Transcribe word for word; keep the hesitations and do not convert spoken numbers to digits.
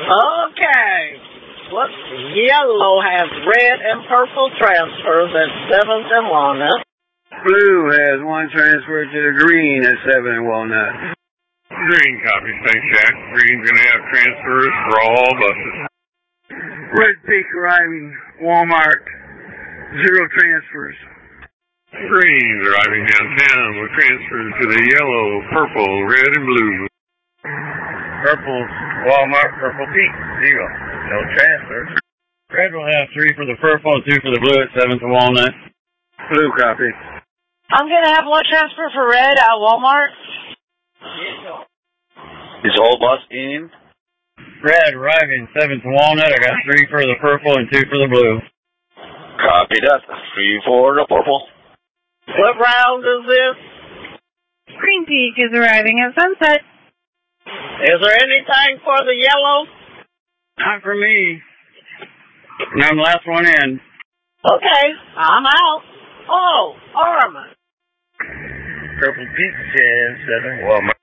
Okay. What yellow has red and purple transfers at seventh and Walnut. Blue has one transfer to the green at seven and Walnut. Green copy, thanks, Jack. Green's going to have transfers for all buses. Red Peak arriving Walmart, zero transfers. Green's arriving downtown with transfers to the yellow, purple, red, and blue. Purple, Walmart, Purple Peak, zero. No transfers. Red will have three for the purple and two for the blue at seventh and Walnut. Blue copy. I'm going to have one transfer for red at Walmart. Is all bus in? Red arriving seventh and Walnut. I got three for the purple and two for the blue. Copy that. Three for the purple. What round is this? Green Peak is arriving at Sunset. Is there anything for the yellow? Not for me. I'm the last one in. Okay, I'm out. Oh, Armin. Purple Peak, ten, seven, Walmart.